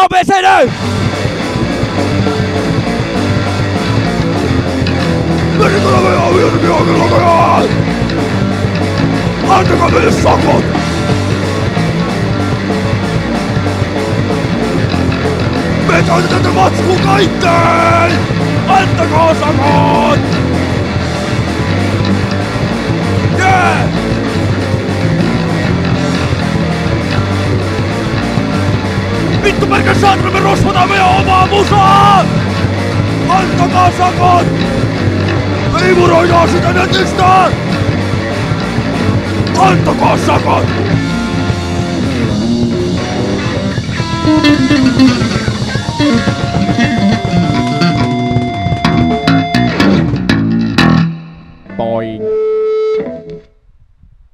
ABCD! Antakaa meille sakot! Me käytetään tätä matskua kaikkeen! Antakaa sakot! Jee! Vittu pelkän saatana me rosvataan meidän omaa musaa! Antakaa sakot! Me imuroidaan sitä netistä! Antakaa sakot!